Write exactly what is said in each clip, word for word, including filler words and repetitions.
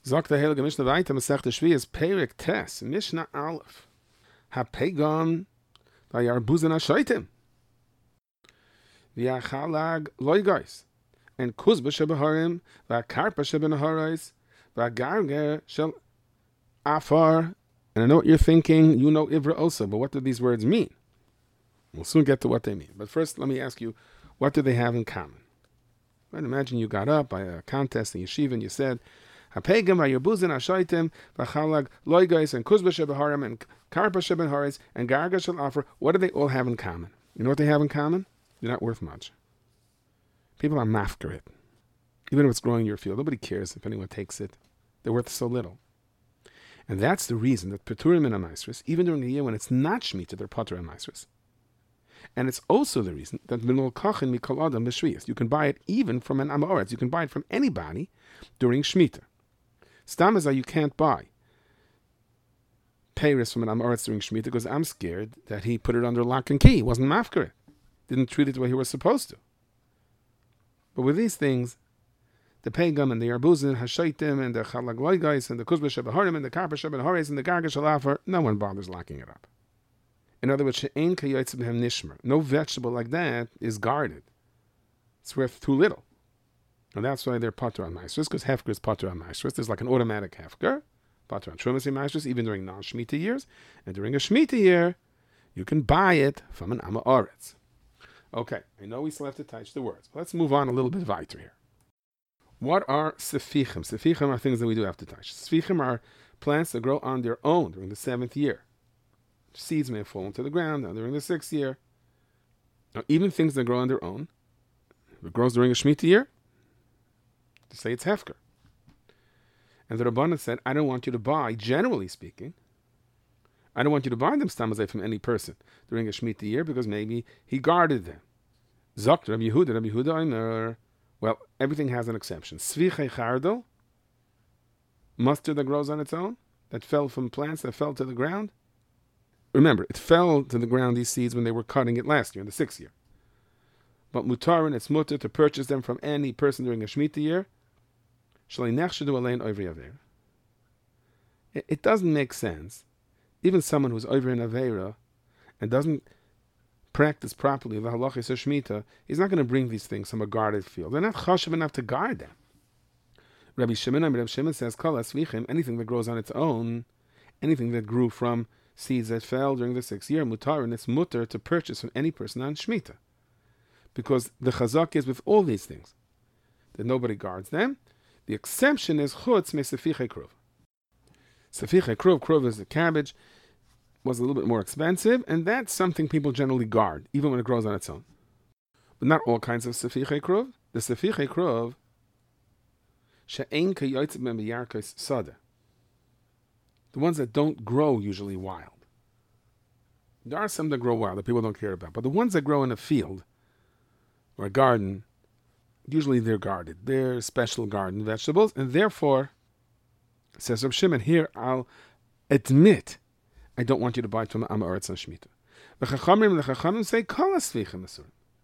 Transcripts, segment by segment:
Sagt der Heilige Mishnah weiter, Masechta Shvius, Perek Tes, Mishnah Aleph. HaPegon, Vayarbuzen HaShoitim. V'achalag Loigais. And Kuzba Shebeharim, V'akarpa Shebenaharais, V'agarger Shel Afar. And I know what you're thinking, you know Ivra also, but what do these words mean? We'll soon get to what they mean. But first, let me ask you, what do they have in common? Right, imagine you got up by a contest in yeshiva and you said, HaPegam v'yarbuzin ha'shaitim v'chalag loigais and kuzba shebeharim and karpa shebenharis and garga shel afer. What do they all have in common? You know what they have in common? They're not worth much. People are mafker it. Even if it's growing in your field, nobody cares if anyone takes it. They're worth so little. And that's the reason that Peturim and Amaisris, even during the year when it's not Shemitah, they're Patur and Amaisris. And it's also the reason that Minol Kachin Mikol Adam B'Shviyas. You can buy it even from an Amoretz. You can buy it from anybody during Shemitah. Stamazah, you can't buy Peiris from an Amoretz during Shemitah because I'm scared that he put it under lock and key. He wasn't mafker. Didn't treat it the way he was supposed to. But with these things, the Pegam and the Yarbuzin, Hashaitim, and the Chalag Loigais, and the Kuzba Shebeharim, and the Karpa Shebenharis, and the Garga Shalafer, no one bothers locking it up. In other words, she'ein kayotze b'hem nishmer. No vegetable like that is guarded. It's worth too little. And that's why they're patur on maestros, because hefker is patur on maestros. There's like an automatic hefker, patur on trumas maestros, even during non-Shemitah years. And during a Shemitah year, you can buy it from an Amma Oretz. Okay, I know we still have to touch the words. Let's move on a little bit weiter here. What are sefichim? Sefichim are things that we do have to touch. Sefichim are plants that grow on their own during the seventh year. Seeds may fall into the ground now during the sixth year. Now, even things that grow on their own, if it grows during a Shemitah year, to say it's hefker. And the Rabbanah said, I don't want you to buy, generally speaking, I don't want you to buy them stamazay from any person during a Shemitah year because maybe he guarded them. Zokt Rabbi Yehuda, Rabbi Yehuda Omer. Well, everything has an exception. Svichei chardel, mustard that grows on its own, that fell from plants that fell to the ground. Remember, it fell to the ground, these seeds, when they were cutting it last year, in the sixth year. But mutarin, it's mutter to purchase them from any person during a Shemitah year. It, it doesn't make sense. Even someone who's over in Aveira and doesn't practice properly the halachis of Shemitah, he's not going to bring these things from a guarded field. They're not chashuv enough to guard them. Rabbi Shimon, Rabbi Shimon says, Kol asvichim, anything that grows on its own, anything that grew from seeds that fell during the sixth year, mutar, and it's mutter to purchase from any person on Shemitah. Because the chazak is with all these things, that nobody guards them. The exception is chutz me sefichei kruv. Sefichei kruv, kruv is the cabbage, was a little bit more expensive, and that's something people generally guard, even when it grows on its own. But not all kinds of sefichei kruv. The sefichei kruv, she'ein kayotze b'yarkos sada. The ones that don't grow usually wild. There are some that grow wild that people don't care about, but the ones that grow in a field or a garden, usually they're guarded. They're special garden vegetables, and therefore, says Reb Shimon, here I'll admit, I don't want you to buy it from Amma Oretz on Shemitah. The Chachamim, the Chachamim say, Kol asvichim asurim.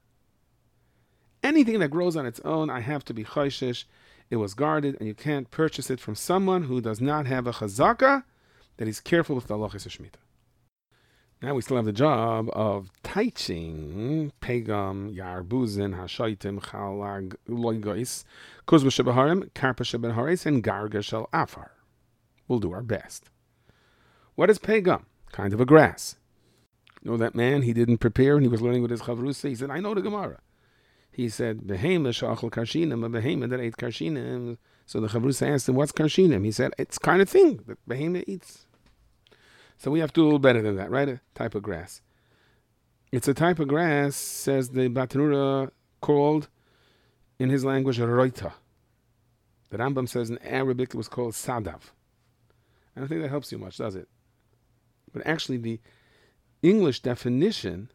Anything that grows on its own, I have to be choishish. It was guarded, and you can't purchase it from someone who does not have a chazaka, that he's careful with the halachos of Shemitah. Now we still have the job of teaching pegam, yarbuzin, hashaitim, chalag, loigos, kuzba shebeharim, karpa shebenharis, and garga shel afar. We'll do our best. What is pegam? Kind of a grass. You know that man, he didn't prepare, and he was learning with his chavrusa. He said, I know the Gemara. He said, Behema shachal karshinim, a behema that ate karshinim. So the chavrusa asked him, what's karshinim? He said, it's kind of thing that behema eats. So we have to do a little better than that, right? A type of grass. It's a type of grass, says the Batanura, called, in his language, roita. The Rambam says in Arabic it was called sadav. I don't think that helps you much, does it? But actually the English definition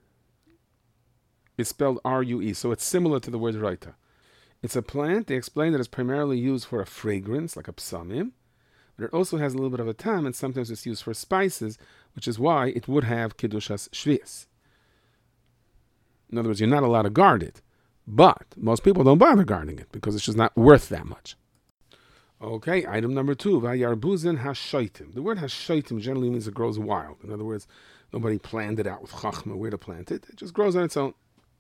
is spelled R U E, so it's similar to the word roita. It's a plant, they explain that it's primarily used for a fragrance, like a psamim, but it also has a little bit of a tam, and sometimes it's used for spices, which is why it would have kedushas shvius. In other words, you're not allowed to guard it, but most people don't bother guarding it because it's just not worth that much. Okay, item number two, Vayarbuzin hashaitim. The word hashaitim generally means it grows wild. In other words, nobody planned it out with chachma where to plant it. It just grows on its own.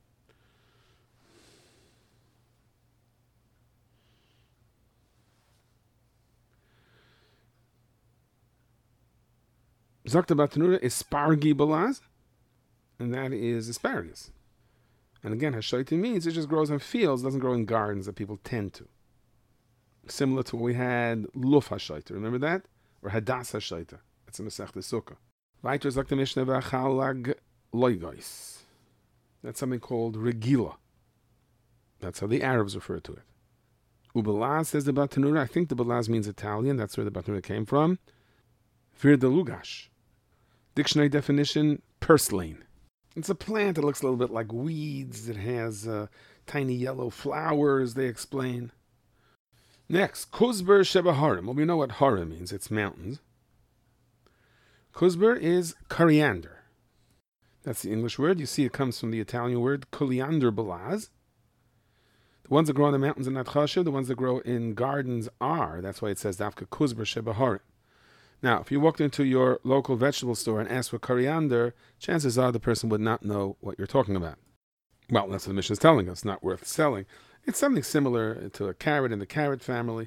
Zakta Batanura is spargi balaz, and that is asparagus. And again, hashaitim means it just grows on fields, doesn't grow in gardens that people tend to. Similar to what we had, luf hashaita. Remember that? Or hadas hashaita. That's in Masechta Sukkah. Weiter sagt the Mishnah v'chalag loigos. That's something called regila. That's how the Arabs refer to it. Ubalaz says the Batanura. I think the balaz means Italian. That's where the Batanura came from. Vir de lugash. Dictionary definition, purslane. It's a plant that looks a little bit like weeds. It has uh, tiny yellow flowers, they explain. Next, Kuzber Sheba Harim. Well, we know what Harim means. It's mountains. Kuzber is coriander. That's the English word. You see it comes from the Italian word coriander balaz. The ones that grow in the mountains are not chashiv. The ones that grow in gardens are. That's why it says Dafka Kuzber Sheba Harim. Now, if you walked into your local vegetable store and asked for coriander, chances are the person would not know what you're talking about. Well, that's what the Mishnah is telling us. Not worth selling. It's something similar to a carrot in the carrot family.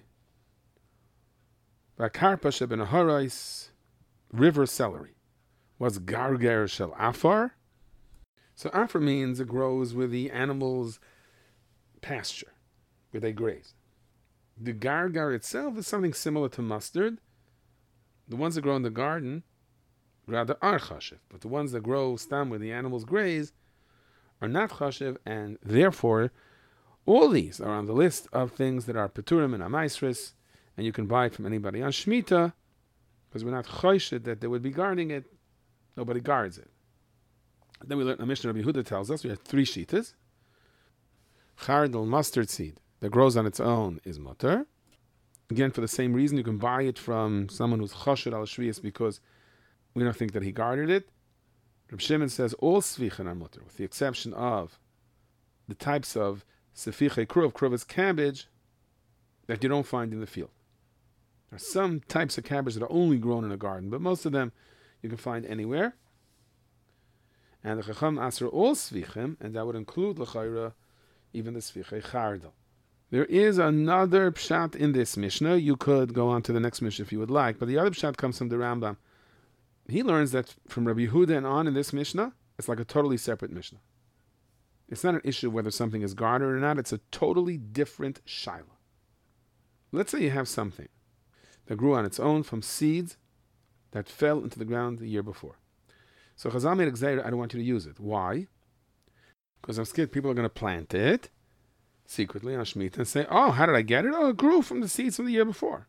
Bakarpa sheben harais, river celery. What's garger shel afar? So afar means it grows where the animals pasture, where they graze. The gargar itself is something similar to mustard. The ones that grow in the garden rather are chashiv, but the ones that grow stam where the animals graze are not chashiv, and therefore all these are on the list of things that are peturim and amaisris, and you can buy it from anybody on Shemitah, because we're not choshed that they would be guarding it. Nobody guards it. Then we learned the Mishnah Rabbi Yehuda tells us we have three shitas. Chardal, mustard seed that grows on its own is mutter. Again, for the same reason, you can buy it from someone who's choshed al shviyas because we don't think that he guarded it. Reb Shimon says all svichen are mutter, with the exception of the types of sefiche kruv, kruv is cabbage, that you don't find in the field. There are some types of cabbage that are only grown in a garden, but most of them you can find anywhere. And the chacham asr all svichem, and that would include l'chayra, even the sviche chardal. There is another pshat in this Mishnah. You could go on to the next Mishnah if you would like, but the other pshat comes from the Rambam. He learns that from Rabbi Yehuda and on in this Mishnah, it's like a totally separate Mishnah. It's not an issue whether something is guarded or not. It's a totally different shaila. Let's say you have something that grew on its own from seeds that fell into the ground the year before. So Chazal made a gzeira, I don't want you to use it. Why? Because I'm scared people are going to plant it secretly on Shemitah and say, oh, how did I get it? Oh, it grew from the seeds from the year before.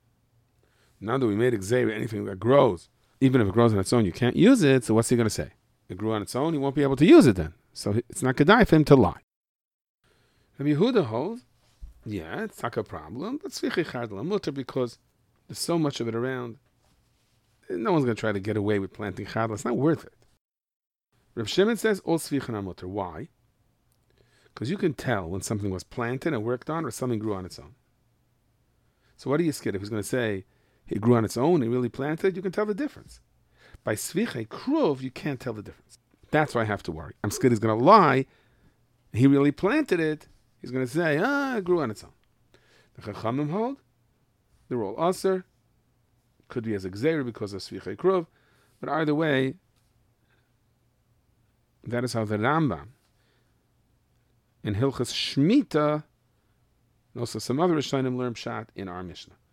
Now that we made a gzeira, anything that grows, even if it grows on its own, you can't use it, so what's he going to say? It grew on its own, he won't be able to use it then. So it's not kedai for him to lie. Rabbi Yehuda holds, yeah, it's not a problem, but tzvichi chardal mutter because there's so much of it around. No one's going to try to get away with planting chardal. It's not worth it. Reb Shimon says, all tzvichen are mutter. Why? Because you can tell when something was planted and worked on or something grew on its own. So what are you scared? If he's going to say it grew on its own and really planted, you can tell the difference. By sviche kruv, you can't tell the difference. That's why I have to worry. I'm scared he's going to lie. He really planted it. He's going to say, ah, it grew on its own. The Chachamim hold, they're all aser. Could be as a gzeira because of sviche kruv. But either way, that is how the Rambam in Hilchas Shemitah, and also some other Rishonim learn pshat in our Mishnah.